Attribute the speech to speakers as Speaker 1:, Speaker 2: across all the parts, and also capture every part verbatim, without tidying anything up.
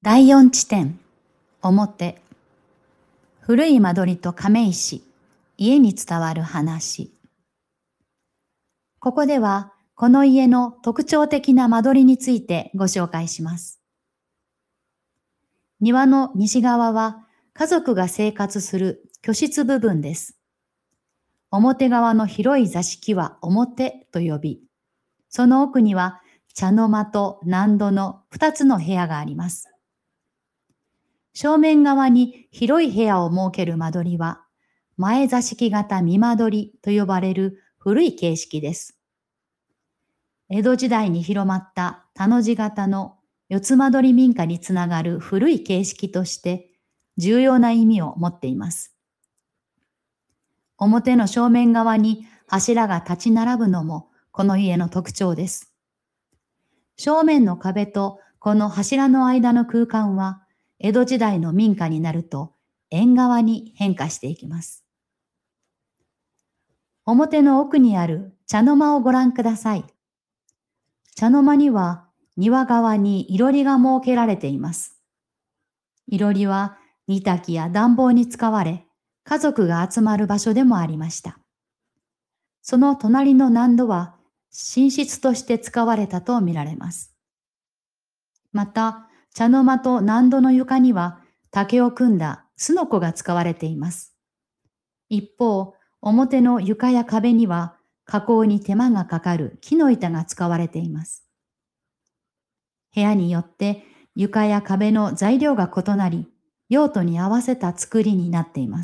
Speaker 1: だいよん地点、表。古い間取りと亀石、家に伝わる話。ここでは、この家の特徴的な間取りについてご紹介します。庭の西側は、家族が生活する居室部分です。表側の広い座敷は表と呼び、その奥には茶の間と納戸の二つの部屋があります。正面側に広い部屋を設ける間取りは、前座敷型見間取りと呼ばれる古い形式です。江戸時代に広まった田の字型の四つ間取り民家につながる古い形式として重要な意味を持っています。表の正面側に柱が立ち並ぶのもこの家の特徴です。正面の壁とこの柱の間の空間は江戸時代の民家になると縁側に変化していきます。表の奥にある茶の間をご覧ください。茶の間には庭側にいろりが設けられています。いろりは煮炊きや暖房に使われ、家族が集まる場所でもありました。その隣の納戸は寝室として使われたとみられます。また、茶の間と納戸の床には竹を組んだすのこが使われています。一方、表の床や壁には加工に手間がかかる木の板が使われています。部屋によって床や壁の材料が異なり、用途に合わせた作りになっています。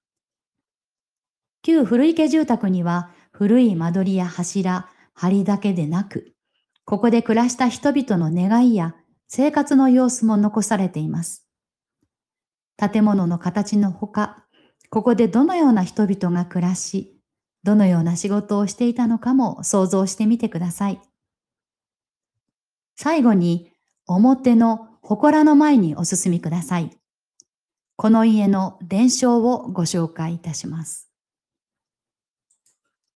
Speaker 1: 旧古池住宅には古い間取りや柱、梁だけでなく、ここで暮らした人々の願いや生活の様子も残されています。建物の形のほか、ここでどのような人々が暮らし、どのような仕事をしていたのかも想像してみてください。最後に、表の祠の前にお進みください。この家の伝承をご紹介いたします。